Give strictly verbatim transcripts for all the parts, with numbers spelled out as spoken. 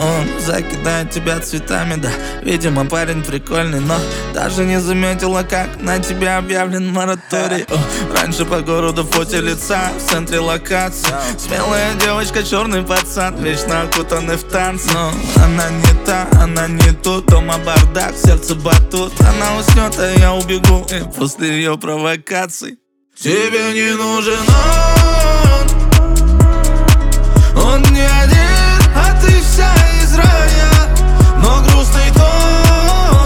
Он закидает тебя цветами, да. Видимо, парень прикольный, но даже не заметила, как на тебя объявлен мораторий. О, раньше по городу в поте лица, в центре локации. Смелая девочка, черный пацан, вечно окутанный в танцы. Но она не та, она не тут. Дома бардак, сердце батут. Она уснет, а я убегу и после ее провокаций. Тебе не нужен он, он не один, а ты вся из рая. Но грустный тон,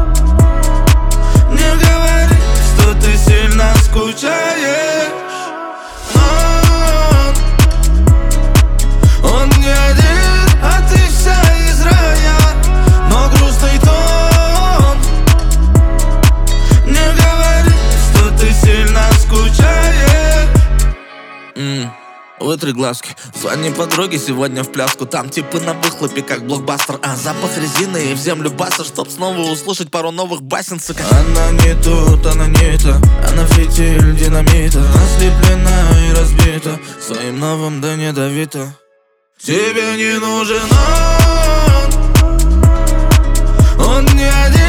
не говори, что ты сильно скучаешь. Он, он не один, а ты вся из рая. Но грустный тон, не говори, что ты сильно скучаешь. mm. Вытри глазки, звони подруге сегодня в пляску. Там типы на выхлопе, как блокбастер. А запах резины и в землю баса, чтоб снова услышать пару новых басен, сука. Она не тут, она не та. Она фитиль динамита, ослеплена и разбита своим новым, да не давита. Тебе не нужен он, он не один.